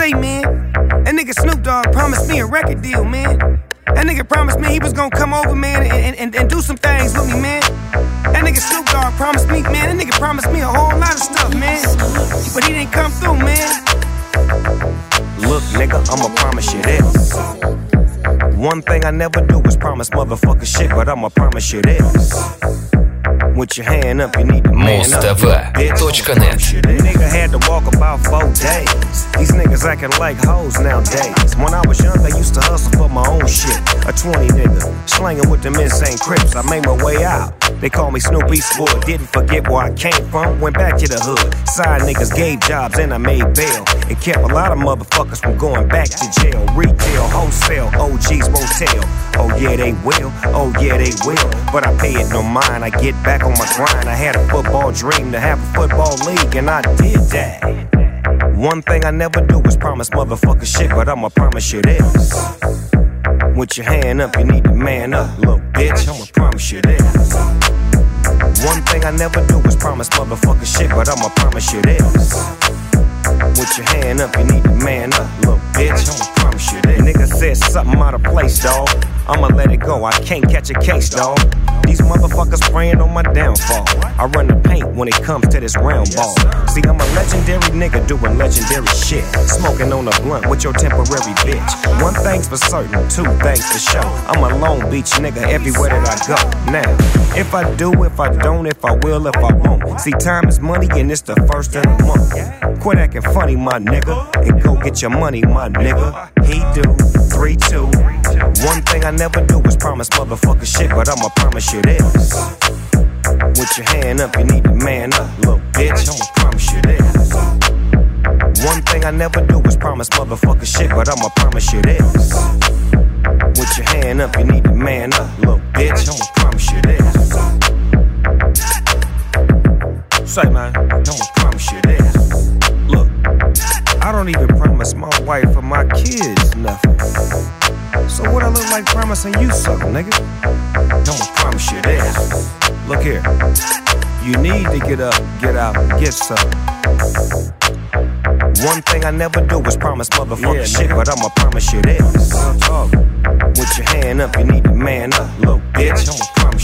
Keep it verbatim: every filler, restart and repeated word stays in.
say, man. That nigga Snoop Dogg promised me a record deal, man. That nigga promised me he was gonna come over, man, and, and, and do some things with me, man. That nigga Snoop Dogg promised me, man. That nigga promised me a whole lot of stuff, man. But he didn't come through, man. Look, nigga, I'ma promise you this. One thing I never do is promise motherfucker shit, but I'ma promise you this. With your hand up, you need to man up. Moztv.net. Nigga had to walk about four days. These niggas acting like hoes nowadays. When I was young, I used to hustle for my own shit. A twenty nigga, slanging with them insane crips. I made my way out. They call me Snoop Eastwood. Didn't forget where I came from. Went back to the hood. Side niggas gave jobs and I made bail. And kept a lot of motherfuckers from going back to jail. Retail, wholesale, O Gs won't tell. Oh yeah, they will. Oh yeah, they will. But I pay it no mind. I get back on my grind. I had a football dream to have a football league, and I did that. One thing I never do is promise motherfucker shit, but I'ma promise you this. With your hand up, you need to man up, little bitch. I'ma promise you this. One thing I never do is promise motherfucker shit, but I'ma promise you this. With your hand up, you need to man up, little bitch. I'ma promise you this. Nigga said something out of place, dawg. I'ma let it go, I can't catch a case, dawg. These motherfuckers praying on my downfall. I run the paint when it comes to this round ball. See, I'm a legendary nigga doing legendary shit. Smoking on a blunt with your temporary bitch. One thing's for certain, two things for sure. I'm a Long Beach nigga everywhere that I go. Now, if I do, if I don't, if I will, if I won't. See, time is money and it's the first of the month. Quit acting funny, my nigga, and go get your money, my nigga. He do, three, two. One thing I never do is promise motherfucker shit, but I'ma promise you this. With your hand up, you need to man up, little bitch. I'ma promise you this. One thing I never do is promise motherfucker shit, but I'ma promise you this. With your hand up, you need to man up, little bitch. I'ma promise you this. Say, man, I'ma promise you this. Look, I don't even promise my wife or my kids nothing. So what I look like promising you something, nigga? I'ma promise you this. Look here, you need to get up, get out, and get something. One thing I never do is promise motherfucker yeah, shit, but I'ma promise you this. With your hand up, you need to man up, little bitch. I'ma promise